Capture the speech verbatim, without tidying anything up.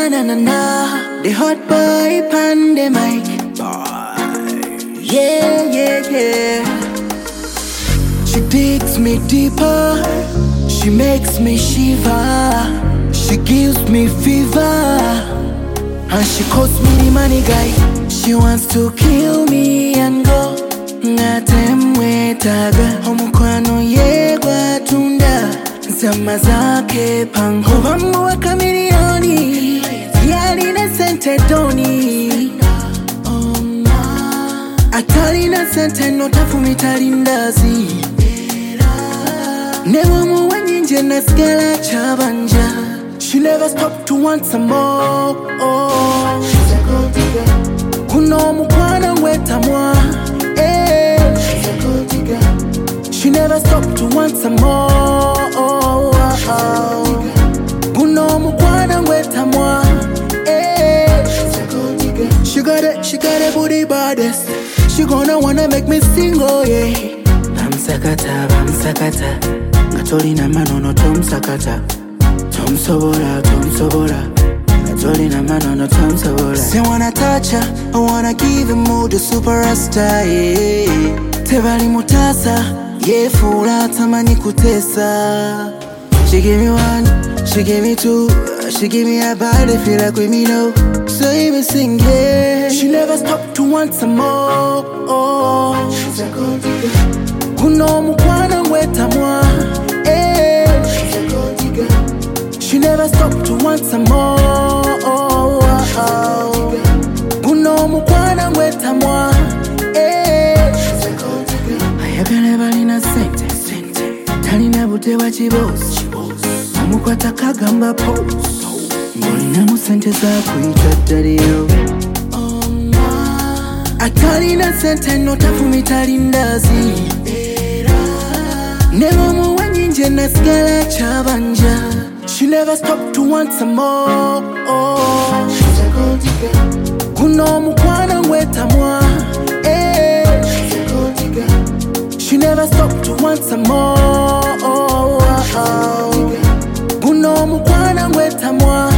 na na na na. The hot boy pandemic. Yeah, yeah, yeah. She digs me deeper. She makes me shiver. She gives me fever. And she calls me the money guy. She wants to kill me and go. Ngatemwetaga omukwano yegwa tunda zama zake pango bamuwa kamilioni yalina sente doni atalina sente notafumita lindazi newamuwa nyinje nasigala chabanja. She never stopped to want some more. Oh, she's a gold digger. Kuno mukwano ngwetamwa. She's a gold digger. She never stopped to want some more. Oh, oh, oh. Kuno mukwano ngwetamwa. She's a gold digger. She got it, she got a booty baddest. She gonna wanna make me sing, oh yeah. Bamsakata, bamsakata. Ngatolina manono tom sakata. Tom Sobora, Tom Sobora. Natolina manono Tom Sobora. Say wanna touch her, I wanna give him more the superstar, yeah. Tebali mutasa, yeah, fula tamani kutesa. She give me one, she give me two. She give me a body, feel like we me know. So even sing, yeah. She never stopped to want some more. Oh, she's a gold digger. Kuno mukwano ngwetamwa. She's a gold digger. She never stopped to want some more. Oh, oh, oh. Kuno mukwano ngwetamwa. She's a gold digger. Ayagala balina sente, sente. Talina bute wa chibosi. Omukwata kagamba pose. Molina mu sente za kuyita ddaliyo. Atalina sente notafumita lindazi. Newamuwa nyinje nasigala chabanja. She never stopped to want some more. Oh, she's a gold digger. Kuno mukwano ngwetamwa. She's a gold digger. She never stopped to want some more. Oh, oh, oh. Kuno mukwano ngwetamwa.